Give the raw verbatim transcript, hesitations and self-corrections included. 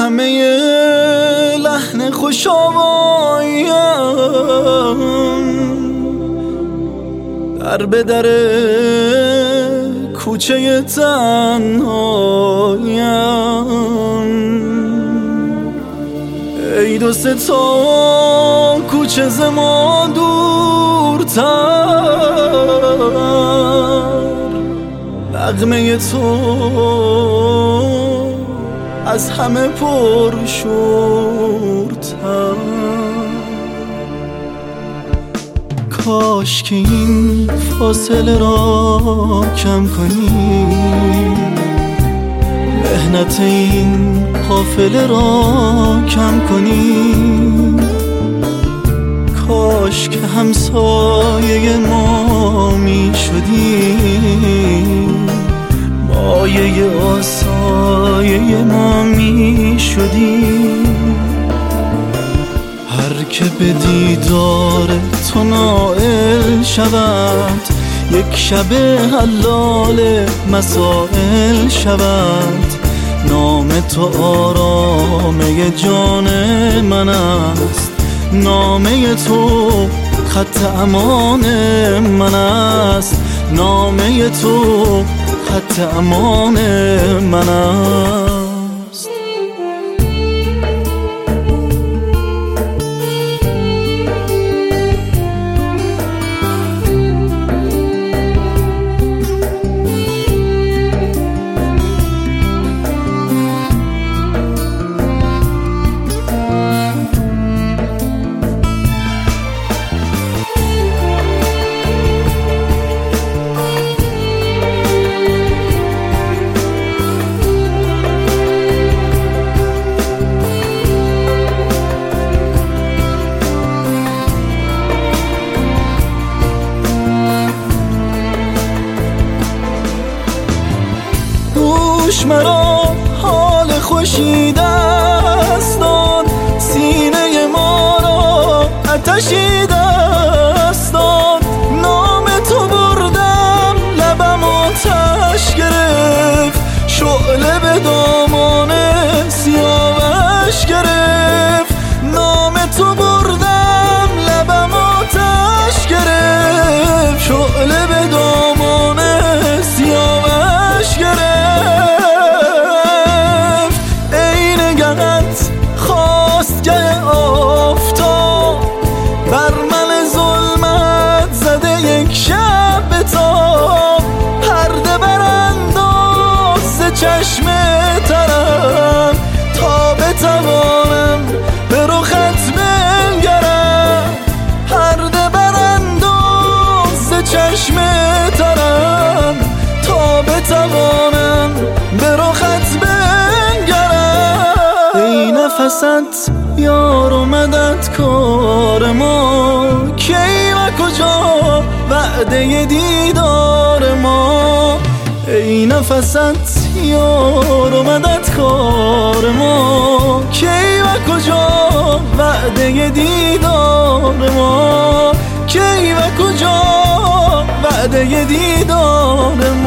همه لحن خوش‌آواییم در به در کوچه تنهایم. ای دو سه تا کوچه ز ما دورتر، نغمه تو از همه پرشورتر. کاش که این فاصله را کم کنی، محنت این قافله را کم کنی. کاش که همسایه ما می شدی، مایه آسایه ما می شدی. هر که به دیدار تو نائل شود، یک شب حلال مسائل شود. نام تو آرامه جان من است، نامه تو خط امان من است، نامه تو خط امان من است. مرا حال خوشی دست داد، سینه ما را آتشی دست داد. نام تو بردم لبم آتش گرفت، شعله به دامان سیاوش گرفت. نام تو بردم لبم آتش گرفت، شعله به دامان سیاوش گرفت. خواستگه آفتاب بر من ظلمت زده، یک شب بتاب. پرده برانداز ز چشم ترم، تا بتوانم به رخت بنگرم. پرده برانداز ز چشم ترم، تا بتوانم به رخت بنگرم. ای نفست یار و مددکار ما، کی و کجا وعده دیدار ما. ای نفست یار و مددکار ما، کی و کجا وعده دیدار ما. کی و کجا وعده دیدار ما.